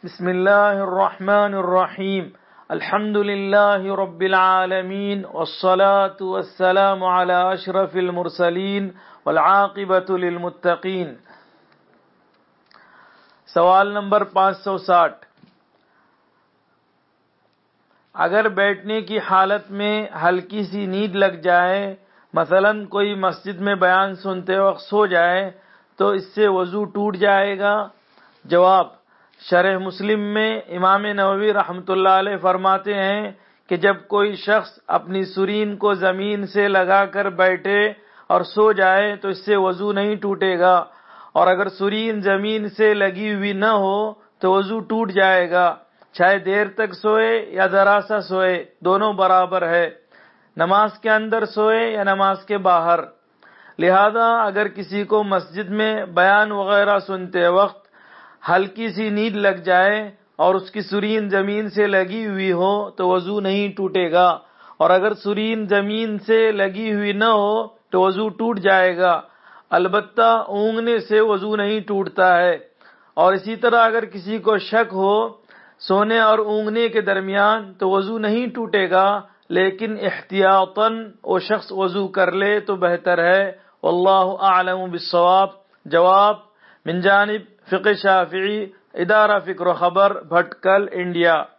بسم اللہ الرحمن الرحیم الحمد للہ رب العالمین والصلاة والسلام علی اشرف المرسلین والعاقبۃ للمتقین۔ سوال نمبر 560، اگر بیٹھنے کی حالت میں ہلکی سی نیند لگ جائے، مثلا کوئی مسجد میں بیان سنتے وقت سو جائے تو اس سے وضو ٹوٹ جائے گا؟ جواب: شرح مسلم میں امام نووی رحمۃ اللہ علیہ فرماتے ہیں کہ جب کوئی شخص اپنی سرین کو زمین سے لگا کر بیٹھے اور سو جائے تو اس سے وضو نہیں ٹوٹے گا، اور اگر سرین زمین سے لگی ہوئی نہ ہو تو وضو ٹوٹ جائے گا، چاہے دیر تک سوئے یا ذرا سا سوئے، دونوں برابر ہے، نماز کے اندر سوئے یا نماز کے باہر۔ لہذا اگر کسی کو مسجد میں بیان وغیرہ سنتے وقت ہلکی سی نیند لگ جائے اور اس کی سرین زمین سے لگی ہوئی ہو تو وضو نہیں ٹوٹے گا، اور اگر سرین زمین سے لگی ہوئی نہ ہو تو وضو ٹوٹ جائے گا، البتہ اونگنے سے وضو نہیں ٹوٹتا ہے۔ اور اسی طرح اگر کسی کو شک ہو سونے اور اونگنے کے درمیان تو وضو نہیں ٹوٹے گا، لیکن احتیاطاً وہ شخص وضو کر لے تو بہتر ہے۔ واللہ اعلم بالصواب۔ جواب من جانب فقہ شافعی، ادارہ فکر و خبر، بھٹکل، انڈیا۔